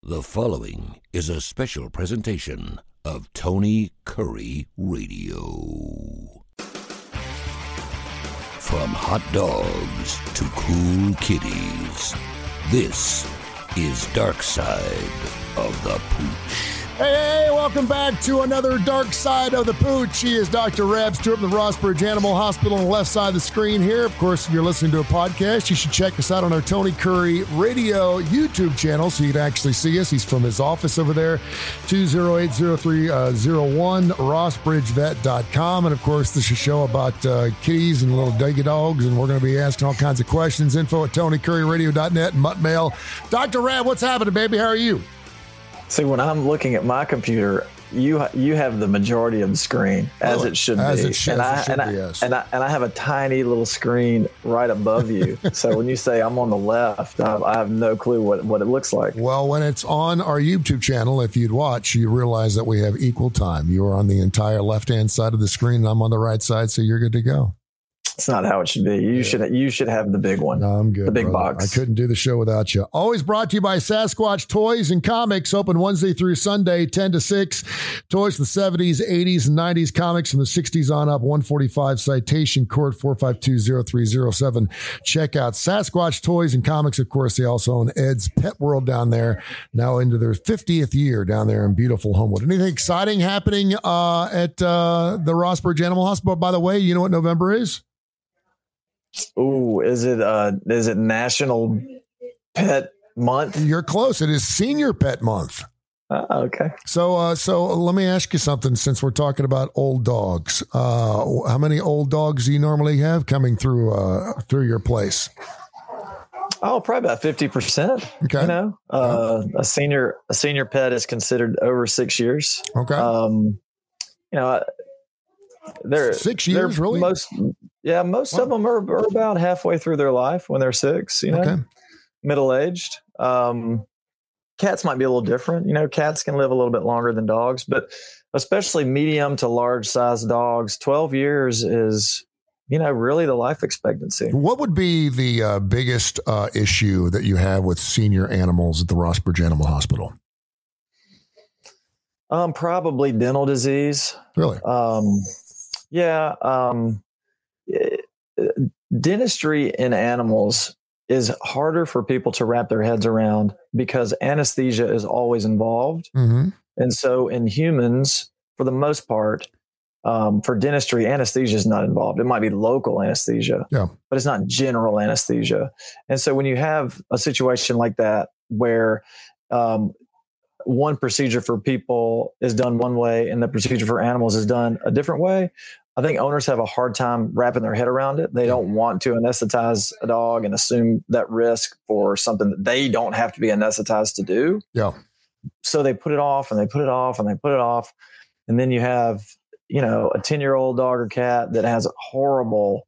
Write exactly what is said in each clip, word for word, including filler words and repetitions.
The following is a special presentation of Tony Curry Radio. From hot dogs to cool kitties, this is Dark Side of the Pooch. Hey, hey, welcome back to another Dark Side of the Pooch. He is Doctor Rab Stewart from the Rossbridge Animal Hospital on the left side of the screen here. Of course, if you're listening to a podcast, you should check us out on our Tony Curry Radio YouTube channel so you can actually see us. He's from his office over there, two oh eight oh three oh one, ross bridge vet dot com. And of course, this is a show about uh, kitties and little doggy dogs, and we're going to be asking all kinds of questions. Info at tony curry radio dot net and mutt mail. Doctor Rab, what's happening, baby? How are you? See, when I'm looking at my computer, you you have the majority of the screen, as Really? it should As be. it should- and, as I, it should and, I, be, yes. and, I, and I have a tiny little screen right above you. So when you say I'm on the left, I, I have no clue what, what it looks like. Well, when it's on our YouTube channel, if you'd watch, you realize that we have equal time. You are on the entire left-hand side of the screen, and I'm on the right side, so you're good to go. It's not how it should be. You Yeah. should you should have the big one. No, I'm good. The big brother. box. I couldn't do the show without you. Always brought to you by Sasquatch Toys and Comics, open Wednesday through Sunday, ten to six. Toys from the seventies, eighties, and nineties. Comics from the sixties on up. one forty-five Citation Court, four five two oh three oh seven. Check out Sasquatch Toys and Comics. Of course, they also own Ed's Pet World down there, now into their fiftieth year down there in beautiful Homewood. Anything exciting happening uh, at uh, the Rossbridge Animal Hospital? By the way, you know what November is? Ooh, is it uh is it National Pet Month? You're close. It is Senior Pet Month. Oh, okay. So, uh, so let me ask you something. Since we're talking about old dogs, uh, how many old dogs do you normally have coming through uh, through your place? Oh, probably about fifty percent. Okay. You know, uh, a senior a senior pet is considered over six years. Okay, Um, you know, they're six they're years, really? Most, yeah, most Wow. of them are, are about halfway through their life when they're six. You know, Okay. middle aged. Um, cats might be a little different. You know, cats can live a little bit longer than dogs, but especially medium to large size dogs, twelve years is, you know, really the life expectancy. What would be the uh, biggest uh, issue that you have with senior animals at the Rossbridge Animal Hospital? Um, probably dental disease. Really? Um, yeah. Um, eh, dentistry in animals is harder for people to wrap their heads around because anesthesia is always involved. Mm-hmm. And so in humans, for the most part, um, for dentistry, anesthesia is not involved. It might be local anesthesia, Yeah. but it's not general anesthesia. And so when you have a situation like that where um, one procedure for people is done one way and the procedure for animals is done a different way, I think owners have a hard time wrapping their head around it. They don't want to anesthetize a dog and assume that risk for something that they don't have to be anesthetized to do. Yeah. So they put it off and they put it off and they put it off. And then you have, you know, a ten year old dog or cat that has horrible,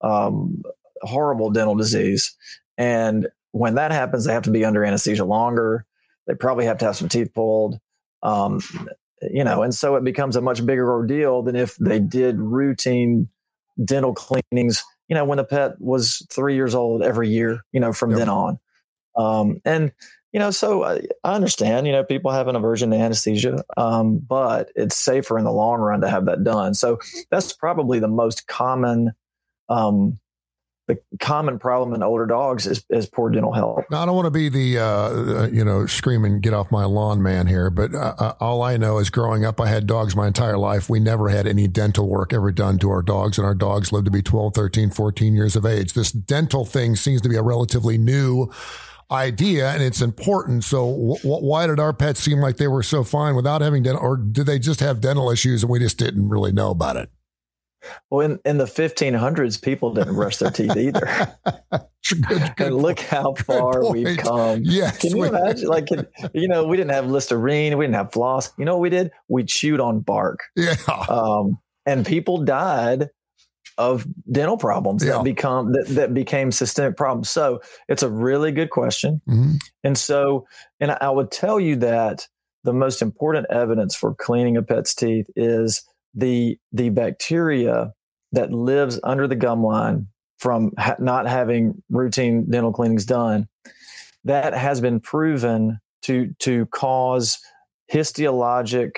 um, horrible dental disease. And when that happens, they have to be under anesthesia longer. They probably have to have some teeth pulled. Um, you know, and so it becomes a much bigger ordeal than if they did routine dental cleanings, you know, when the pet was three years old every year, you know, from Yep. then on. Um, and, you know, so I, I understand, you know, people have an aversion to anesthesia, um, but it's safer in the long run to have that done. So that's probably the most common, um, the common problem in older dogs is, is poor dental health. Now, I don't want to be the, uh, uh, you know, screaming, get off my lawn man here, but uh, uh, all I know is growing up, I had dogs my entire life. We never had any dental work ever done to our dogs, and our dogs lived to be twelve, thirteen, fourteen years of age. This dental thing seems to be a relatively new idea, and it's important. So w- w- why did our pets seem like they were so fine without having dental, or did they just have dental issues and we just didn't really know about it? Well, in, in the fifteen hundreds, people didn't brush their teeth either. Good, good And look how far point. we've come. Yes, Can you we- imagine? Like, can- you know, we didn't have Listerine, we didn't have floss. You know what we did? We chewed on bark. Yeah. Um, and people died of dental problems Yeah. that become that, that became systemic problems. So it's a really good question. Mhm. And so, and I would tell you that the most important evidence for cleaning a pet's teeth is the the bacteria that lives under the gum line from ha- not having routine dental cleanings done. That has been proven to to cause histologic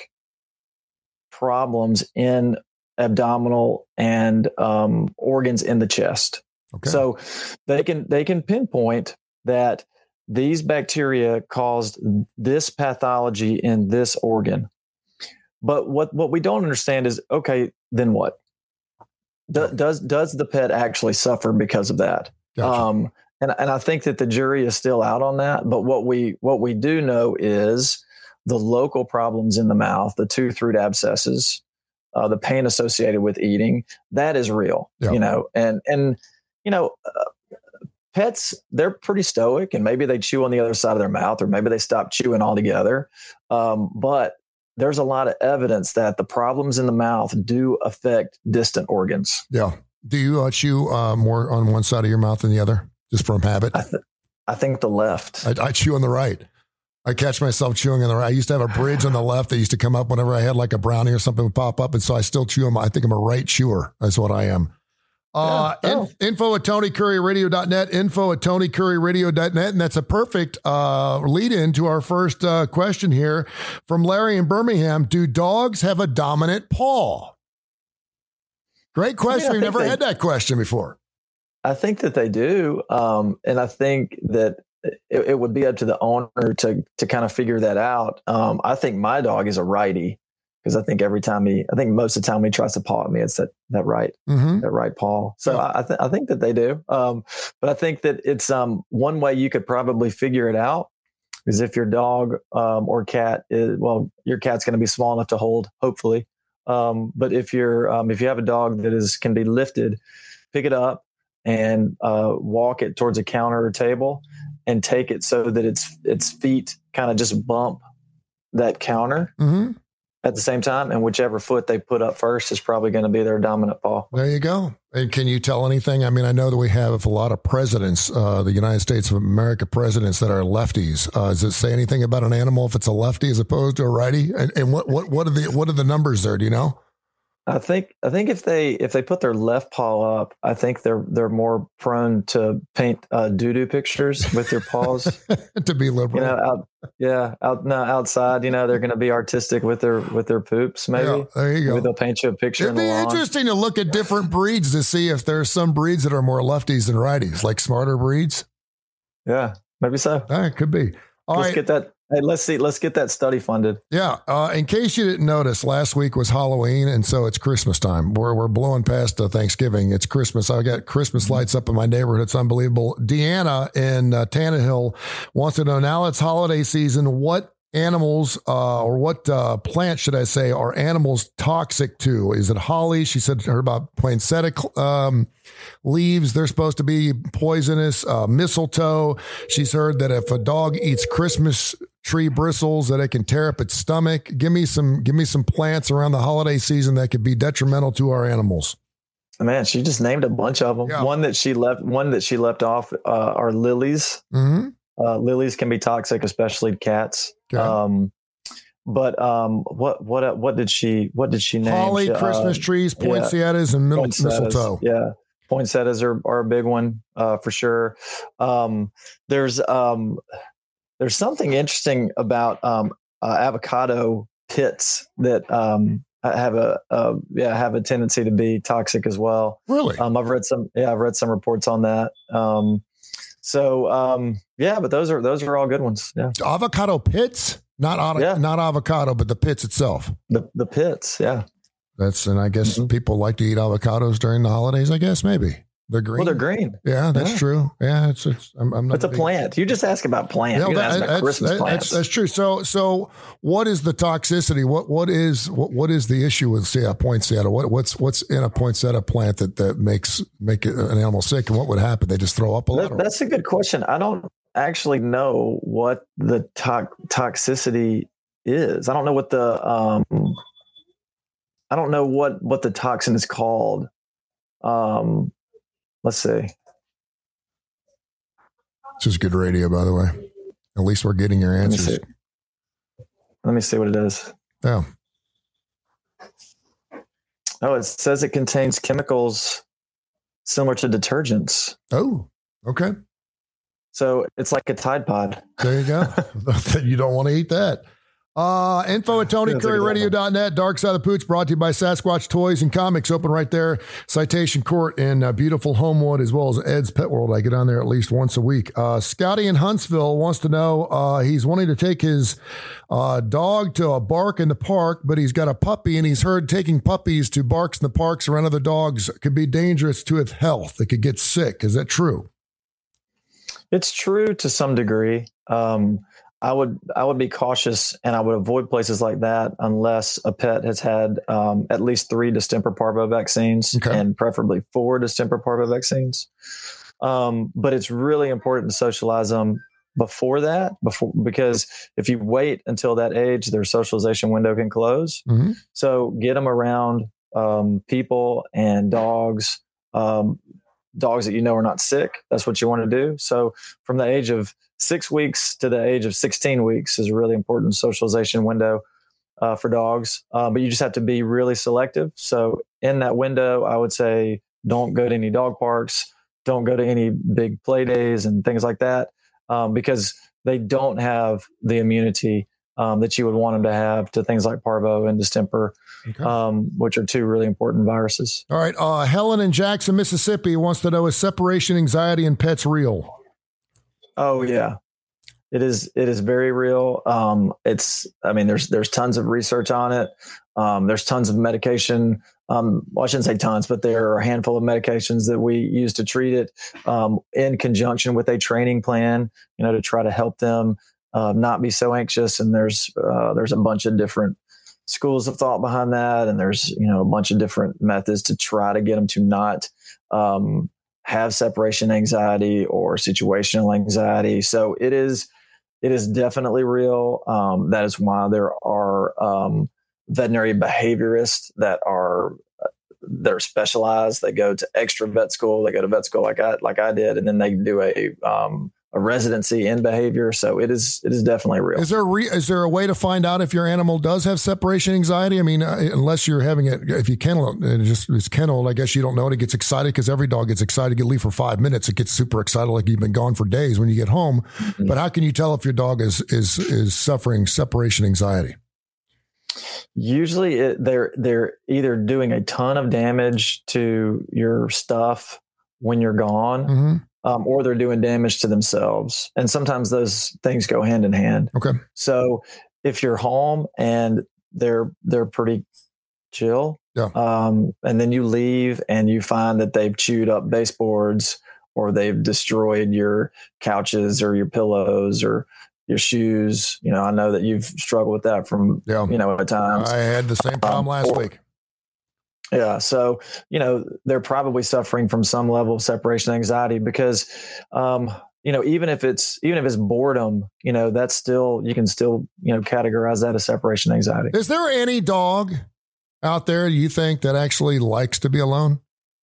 problems in abdominal and um, organs in the chest. Okay. So they can they can pinpoint that these bacteria caused this pathology in this organ. But what, what we don't understand is, okay, then what? Do, does does the pet actually suffer because of that? Gotcha. Um, and and I think that the jury is still out on that. But what we what we do know is the local problems in the mouth, the tooth root abscesses, uh, the pain associated with eating, that is real. Yeah. You know, and and you know, uh, pets, they're pretty stoic, and maybe they chew on the other side of their mouth, or maybe they stop chewing altogether. Um, but there's a lot of evidence that the problems in the mouth do affect distant organs. Yeah. Do you uh, chew uh, more on one side of your mouth than the other, just from habit? I, th- I think the left. I, I chew on the right. I catch myself chewing on the right. I used to have a bridge on the left that used to come up whenever I had like a brownie or something would pop up. And so I still chew them. I think I'm a right chewer. That's what I am. Uh, yeah. in, info at Tony Curry Radio dot net, info at Tony Curry Radio dot net. And that's a perfect uh, lead in to our first uh, question here from Larry in Birmingham. Do dogs have a dominant paw? Great question. We've never they, had that question before. I think that they do. Um, and I think that it, it would be up to the owner to, to kind of figure that out. Um, I think my dog is a righty. Because I think every time he, I think most of the time he tries to paw at me, it's that that right, mm-hmm. that right paw. So yeah. I, th- I think that they do. Um, but I think that it's um, one way you could probably figure it out is if your dog um, or cat is, well, your cat's going to be small enough to hold, hopefully. Um, but if you're, um, if you have a dog that is can be lifted, pick it up and uh, walk it towards a counter or table, and take it so that its its feet kind of just bump that counter. Mm-hmm. At the same time, and whichever foot they put up first is probably going to be their dominant paw. There you go. And can you tell anything? I mean, I know that we have a lot of presidents, uh, the United States of America presidents that are lefties. Uh, does it say anything about an animal if it's a lefty as opposed to a righty? And, and what, what, what are the, what are the numbers there? Do you know? I think I think if they if they put their left paw up, I think they're they're more prone to paint uh, doo-doo pictures with their paws. To be liberal, you know, out, yeah, out no outside. You know, they're going to be artistic with their with their poops. Maybe yeah, there you go. Maybe they'll paint you a picture. It'd be interesting to look at different breeds to see if there's some breeds that are more lefties than righties, like smarter breeds. Yeah, maybe so. All right, could be. All Let's right. get that. Hey, let's see. Let's get that study funded. Yeah. Uh, in case you didn't notice, last week was Halloween, and so it's Christmas time. We're we're blowing past uh, Thanksgiving. It's Christmas. I got Christmas lights up in my neighborhood. It's unbelievable. Deanna in uh, Tannehill wants to know, now it's holiday season, what animals uh, or what uh, plants, should I say, are animals toxic to? Is it holly? She said heard about poinsettia um, leaves. They're supposed to be poisonous. Uh, mistletoe. She's heard that if a dog eats Christmas tree bristles, that it can tear up its stomach. Give me some, give me some plants around the holiday season that could be detrimental to our animals. Man, she just named a bunch of them. Yeah. One that she left, one that she left off uh, are lilies. Mm-hmm. Uh, lilies can be toxic, especially cats. Okay. Um, but um, what what what did she what did she name? Holly, she, Christmas uh, trees, poinsettias, yeah. and middle, poinsettias, mistletoe. Yeah, poinsettias are, are a big one uh, for sure. Um, there's um, there's something interesting about um, uh, avocado pits that um, have a uh, yeah have a tendency to be toxic as well. Really? Um, I've read some yeah I've read some reports on that. Um, So, um, yeah, but those are, those are all good ones. Yeah. Avocado pits, not, av- yeah. not avocado, but the pits itself. The the pits. Yeah. That's, and I guess mm-hmm. people like to eat avocados during the holidays, I guess, maybe. They're green. Well, they're green. Yeah, that's yeah. true. Yeah, it's, it's, I'm, I'm not it's a big... plant. You just ask about plants. You that, ask about that's, Christmas that, plants. That's, that's true. So, so what is the toxicity? What, what is, what, what is the issue with, say, a poinsettia? What, what's, what's in a poinsettia plant that, that makes, make it, an animal sick? And what would happen? They just throw up a lot? That, that's a good question. I don't actually know what the to- toxicity is. I don't know what the, um, I don't know what, what the toxin is called. Um, Let's see. This is good radio, by the way. At least we're getting your answers. Let me see, Let me see what it is. Oh. Oh, it says it contains chemicals similar to detergents. Oh, okay. So it's like a Tide Pod. There you go. You don't want to eat that. Uh, info at Tony Curry Radio dot net. Dark Side of the Pooch brought to you by Sasquatch Toys and Comics. Open right there. Citation Court in uh, beautiful Homewood, as well as Ed's Pet World. I get on there at least once a week. Uh, Scotty in Huntsville wants to know, uh, he's wanting to take his uh, dog to a bark in the park, but he's got a puppy, and he's heard taking puppies to barks in the parks around other dogs could be dangerous to its health. It could get sick. Is that true? It's true to some degree. Um, I would I would be cautious, and I would avoid places like that unless a pet has had um, at least three distemper parvo vaccines, okay, and preferably four distemper parvo vaccines. Um, but it's really important to socialize them before that, before because if you wait until that age, their socialization window can close. Mm-hmm. So get them around um, people and dogs, um, dogs that you know are not sick. That's what you want to do. So from the age of six weeks to the age of sixteen weeks is a really important socialization window uh, for dogs. Uh, but you just have to be really selective. So in that window, I would say don't go to any dog parks, don't go to any big play days and things like that, um, because they don't have the immunity um, that you would want them to have to things like parvo and distemper, okay, um, which are two really important viruses. All right. Uh, Helen in Jackson, Mississippi wants to know, is separation anxiety in pets real? Oh yeah, it is. It is very real. Um, it's, I mean, there's, there's tons of research on it. Um, there's tons of medication. Um, well, I shouldn't say tons, but there are a handful of medications that we use to treat it, um, in conjunction with a training plan, you know, to try to help them, uh, not be so anxious. And there's, uh, there's a bunch of different schools of thought behind that. And there's, you know, a bunch of different methods to try to get them to not, um, have separation anxiety or situational anxiety. So it is, it is definitely real. Um, that is why there are um, veterinary behaviorists that are that are specialized. They go to extra vet school. They go to vet school like I like I did, and then they do a um, a residency in behavior. So it is it is definitely real. Is there a re- is there a way to find out if your animal does have separation anxiety? I mean, uh, unless you're having it, if you kennel it, it just it's kenneled, I guess you don't know it. It gets excited because every dog gets excited. You leave for five minutes, it gets super excited like you've been gone for days when you get home. Mm-hmm. But how can you tell if your dog is is is suffering separation anxiety? Usually, it, they're they're either doing a ton of damage to your stuff when you're gone. Mm-hmm. Um, or they're doing damage to themselves. And sometimes those things go hand in hand. Okay. So if you're home and they're, they're pretty chill, yeah. um, and then you leave and you find that they've chewed up baseboards or they've destroyed your couches or your pillows or your shoes. You know, I know that you've struggled with that from, yeah. you know, at times. I had the same problem um, last or, week. Yeah. So, you know, they're probably suffering from some level of separation anxiety because, um, you know, even if it's, even if it's boredom, you know, that's still, you can still, you know, categorize that as separation anxiety. Is there any dog out there you think that actually likes to be alone?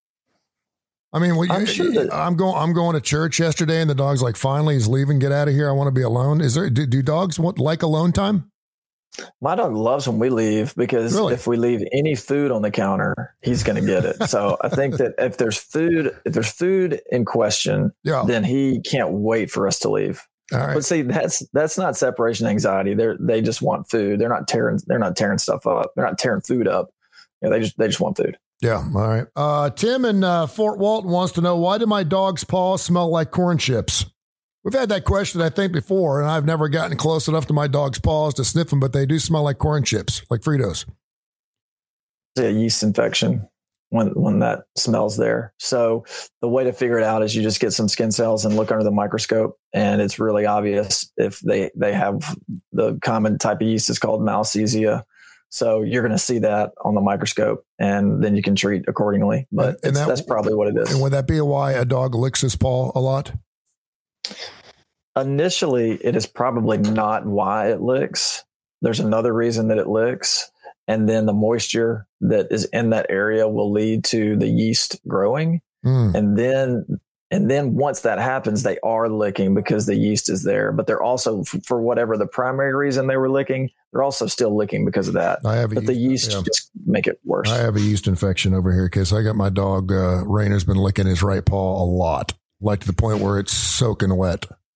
I mean, well, I'm, sure that, I'm going, I'm going to church yesterday and the dog's like, finally he's leaving, get out of here. I want to be alone. Is there, do, do dogs want like alone time? My dog loves when we leave because really? if we leave any food on the counter, he's going to get it. So I think that if there's food, if there's food in question, yeah. then he can't wait for us to leave. All right. But see, that's that's not separation anxiety. They're they just want food. They're not tearing. They're not tearing stuff up. They're not tearing food up. You know, they just they just want food. Yeah. All right. Uh, Tim in uh, Fort Walton wants to know, why do my dog's paws smell like corn chips? We've had that question, I think, before, and I've never gotten close enough to my dog's paws to sniff them, but they do smell like corn chips, like Fritos. It's a yeast infection when when that smell's there. So the way to figure it out is you just get some skin cells and look under the microscope, and it's really obvious if they, they have the common type of yeast is called Malassezia. So you're going to see that on the microscope, and then you can treat accordingly. But and that, that's probably what it is. And would that be why a dog licks his paw a lot? Initially, it is probably not why it licks. There's another reason that it licks. And then the moisture that is in that area will lead to the yeast growing. Mm. And then, and then once that happens, they are licking because the yeast is there. But they're also, for whatever the primary reason they were licking, they're also still licking because of that. I have but yeast, the yeast yeah. just make it worse. I have a yeast infection over here because I got my dog, uh, Rainer's been licking his right paw a lot, like to the point where it's soaking wet.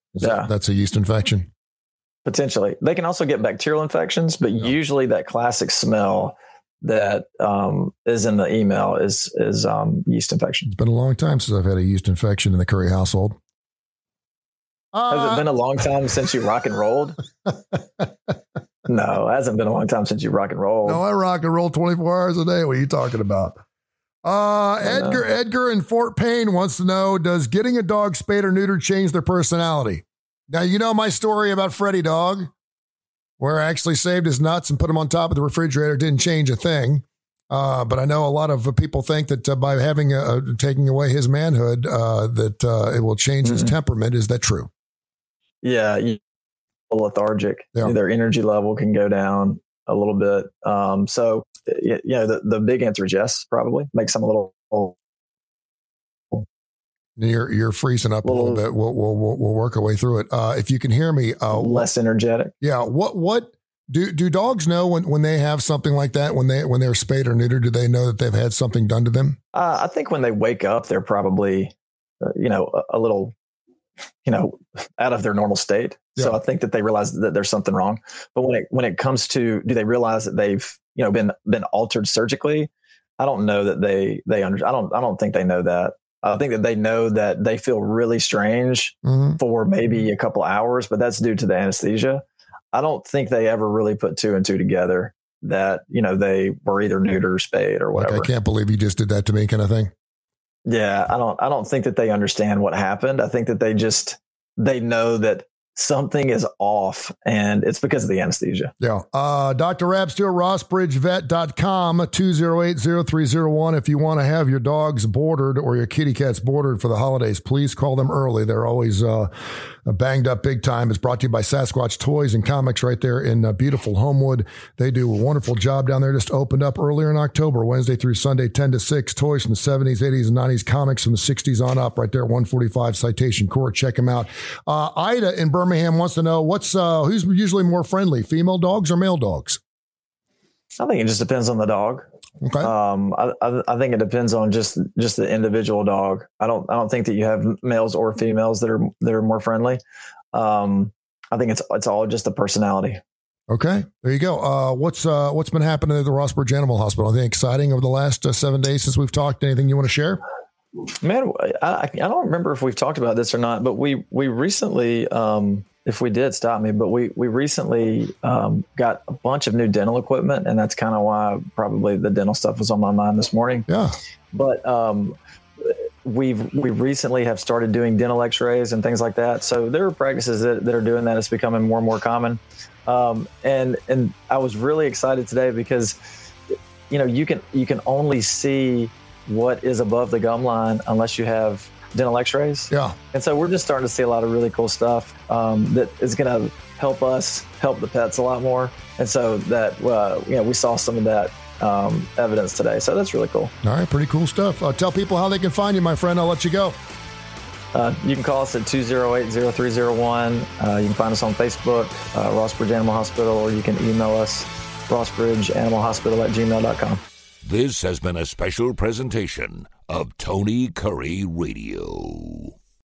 Is yeah. That, that's a yeast infection? Potentially. They can also get bacterial infections, but yeah. usually that classic smell that um, is in the email is is um, yeast infection. It's been a long time since I've had a yeast infection in the Curry household. Uh, Has it been a long time since you rock and rolled? No, it hasn't been a long time since you rock and rolled. No, I rock and roll twenty-four hours a day. What are you talking about? Uh, Edgar Edgar in Fort Payne wants to know, does getting a dog spayed or neutered change their personality? Now, you know my story about Freddie Dog, where I actually saved his nuts and put him on top of the refrigerator. Didn't change a thing. Uh, but I know a lot of people think that uh, by having a, uh, taking away his manhood, uh, that uh, it will change mm-hmm. his temperament. Is that true? Yeah, you lethargic. Yeah. Their energy level can go down a little bit. Um, so, you know, the, the big answer is yes, probably. Makes them a little... You're you're freezing up a little, little bit. We'll, we'll we'll we'll work our way through it. Uh, if you can hear me, uh, less energetic. Yeah. What what do do dogs know when, when they have something like that? When they when they're spayed or neutered, do they know that they've had something done to them? Uh, I think when they wake up, they're probably, uh, you know, a, a little, you know, out of their normal state. Yeah. So I think that they realize that there's something wrong. But when it when it comes to, do they realize that they've, you know, been been altered surgically? I don't know that they they under. I don't I don't think they know that. I think that they know that they feel really strange mm-hmm. for maybe a couple hours, but that's due to the anesthesia. I don't think they ever really put two and two together that, you know, they were either neutered or spayed or whatever. Like, I can't believe you just did that to me, kind of thing. Yeah, I don't I don't think that they understand what happened. I think that they just they know that something is off, and it's because of the anesthesia. Yeah. Uh, Doctor Reb Stewart, ross bridge vet dot com, two oh eight, oh three oh one. If you want to have your dogs boarded or your kitty cats boarded for the holidays, please call them early. They're always uh, banged up big time. It's brought to you by Sasquatch Toys and Comics right there in uh, beautiful Homewood. They do a wonderful job down there. Just opened up earlier in October, Wednesday through Sunday, ten to six. Toys from the seventies, eighties, and nineties. Comics from the sixties on up right there at one forty-five Citation Court. Check them out. Uh, Ida in Birmingham wants to know, what's uh, who's usually more friendly, female dogs or male dogs? I think it just depends on the dog. Okay. Um, I, I, I think it depends on just just the individual dog. I don't I don't think that you have males or females that are that are more friendly. Um, I think it's it's all just the personality. Okay, there you go. Uh, what's uh, what's been happening at the Rossbridge Animal Hospital? Anything exciting over the last uh, seven days since we've talked? Anything you want to share? Man, I, I don't remember if we've talked about this or not, but we we recently, um, if we did, stop me, but we we recently um, got a bunch of new dental equipment, and that's kind of why probably the dental stuff was on my mind this morning. Yeah. But um, we've we recently have started doing dental X-rays and things like that. So there are practices that, that are doing that. It's becoming more and more common. Um, and and I was really excited today because, you know, you can you can only see what is above the gum line unless you have dental X-rays. Yeah. And so we're just starting to see a lot of really cool stuff um, that is going to help us help the pets a lot more. And so that, uh, you know, we saw some of that um, evidence today. So that's really cool. All right. Pretty cool stuff. Uh, tell people how they can find you, my friend. I'll let you go. Uh, you can call us at two oh eight, oh three oh one. Uh, you can find us on Facebook, uh, Rossbridge Animal Hospital, or you can email us, rossbridgeanimalhospital at gmail dot com. This has been a special presentation of Tony Curry Radio.